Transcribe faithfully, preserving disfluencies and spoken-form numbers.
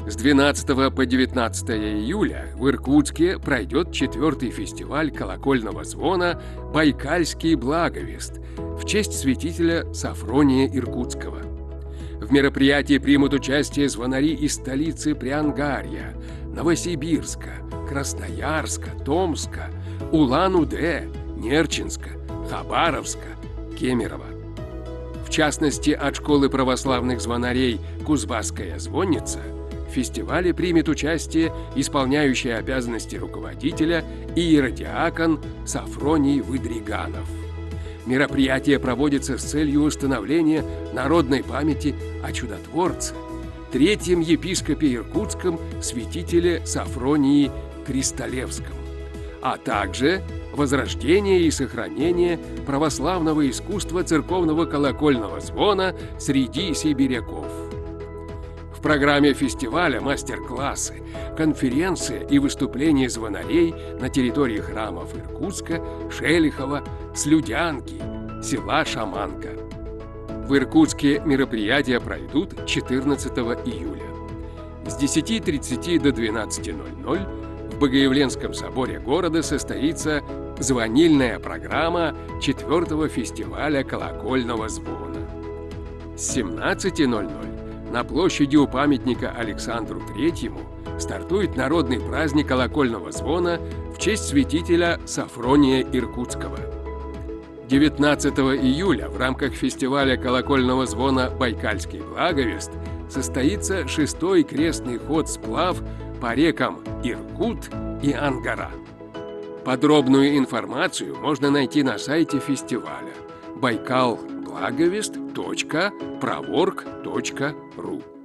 С двенадцатого по девятнадцатое июля в Иркутске пройдет четвертый фестиваль колокольного звона «Байкальский благовест» в честь святителя Сафрония Иркутского. В мероприятии примут участие звонари из столицы Приангарья, Новосибирска, Красноярска, Томска, Улан-Удэ, Нерчинска, Хабаровска, Кемерово. В частности, от школы православных звонарей «Кузбасская звонница» в фестивале примет участие исполняющий обязанности руководителя иеродиакон Сафроний Выдриганов. Мероприятие проводится с целью установления народной памяти о чудотворце, третьем епископе Иркутском святителе Сафронии Кристалевском, а также возрождение и сохранение православного искусства церковного колокольного звона среди сибиряков. В программе фестиваля мастер-классы, конференции и выступления звонарей на территории храмов Иркутска, Шелихова, Слюдянки, села Шаманка. В Иркутске мероприятия пройдут четырнадцатого июля. С десяти тридцати до двенадцати ноль-ноль в Богоявленском соборе города состоится звонильная программа четвертого фестиваля колокольного звона. С семнадцати ноль-ноль на площади у памятника Александру Третьему стартует народный праздник колокольного звона в честь святителя Сафрония Иркутского. девятнадцатого июля в рамках фестиваля колокольного звона «Байкальский благовест» состоится шестой крестный ход-сплав по рекам Иркут и Ангара. Подробную информацию можно найти на сайте фестиваля байкал благовест точка праворг точка ру.